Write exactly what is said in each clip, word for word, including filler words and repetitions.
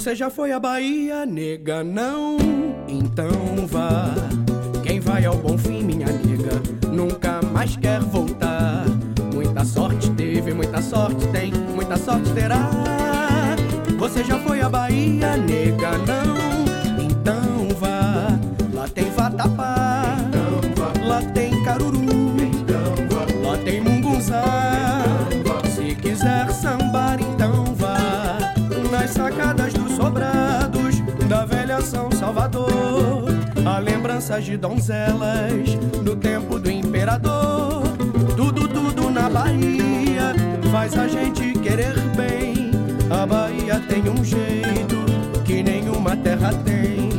Você já foi à Bahia, nega? Não? Então vá. Quem vai ao Bonfim, minha nega, nunca mais quer voltar. Muita sorte teve, muita sorte tem, muita sorte terá. Você já foi à Bahia, nega? Não? Então vá. Lá tem vatapá, então vá. Lá tem caruru, então vá. Lá tem mungunzá, então vá. Se quiser sambar, então vá. Nas sacadas dos sobrados da velha São Salvador, há lembranças de donzelas do tempo do imperador. Tudo, tudo na Bahia faz a gente querer bem. A Bahia tem um jeito que nenhuma terra tem.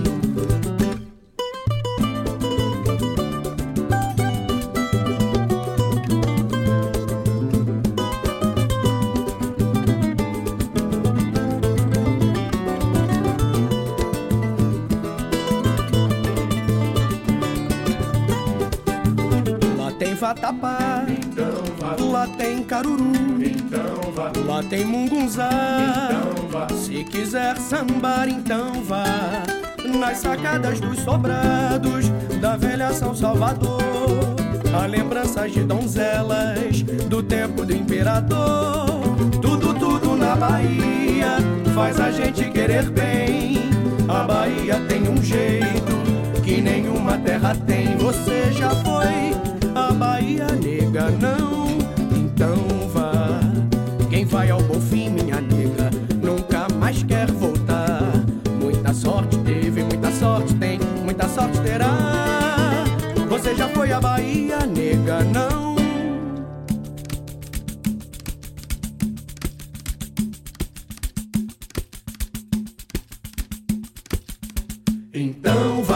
Vatapá, então vá. Lá tem caruru, então vá. Lá tem mungunzá, então vá. Se quiser sambar, então vá. Nas sacadas dos sobrados da velha São Salvador, há lembranças de donzelas do tempo do imperador. Tudo, tudo na Bahia faz a gente querer bem. A Bahia tem um jeito que nenhuma terra tem. Você já foi a Bahia, nega? Não? Então vá. Quem vai ao Bonfim, minha nega, nunca mais quer voltar. Muita sorte teve, muita sorte tem, muita sorte terá. Você já foi à Bahia, nega? Não? Então vá.